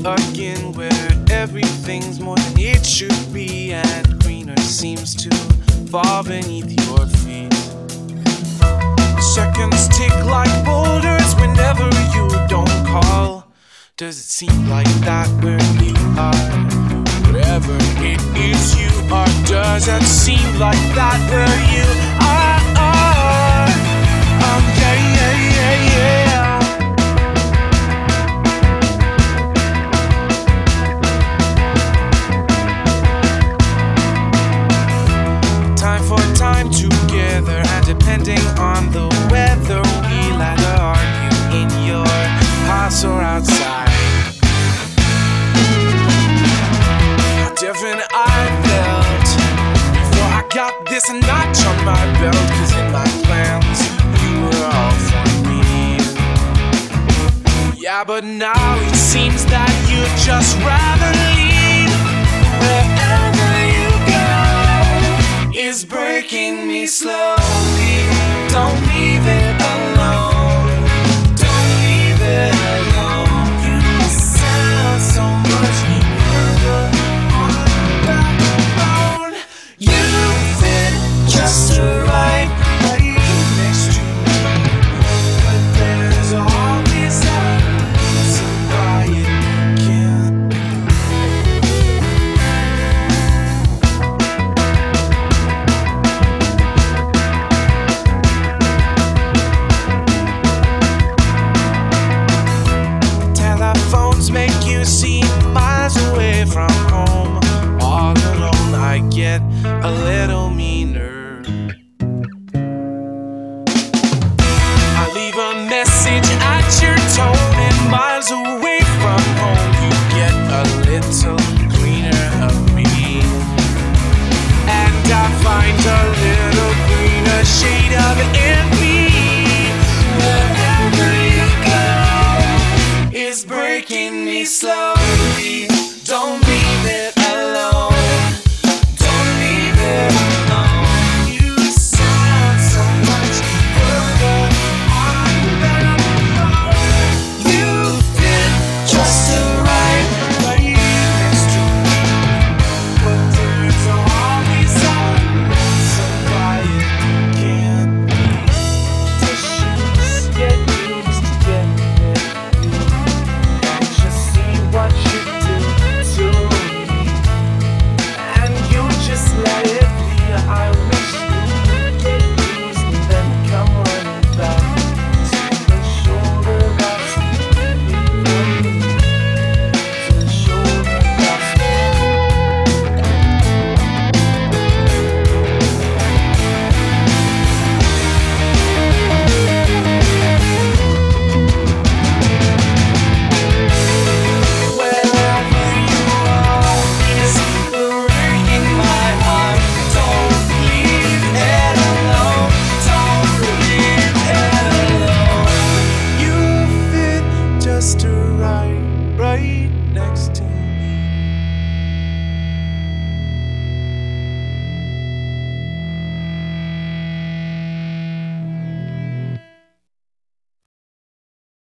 again, where everything's more than it should be, and greener seems to fall beneath your feet. Seconds tick like boulders whenever you don't call. Does it seem like that where you are? Wherever it is you are, does it seem like that where you are? Yeah, yeah, yeah, yeah. Time for time together, and depending on the weather, we'll either argue in your house or outside. How different I felt before I got this notch on my belt, 'cause in my plans you were all for me. Yeah, but now it seems that you'd just rather leave. Wherever you go is breaking me slowly. Don't leave it alone. Don't leave it alone. You sound so much further on the backbone. You fit just right next to me, but there's always a reason why it can't be. Telephones make you seem miles away from home. All alone I get a little meaner. I leave a message at your tone, and miles away from home you get a little greener of me. And I find a little greener shade of envy. Wherever you go is breaking me slowly. Don't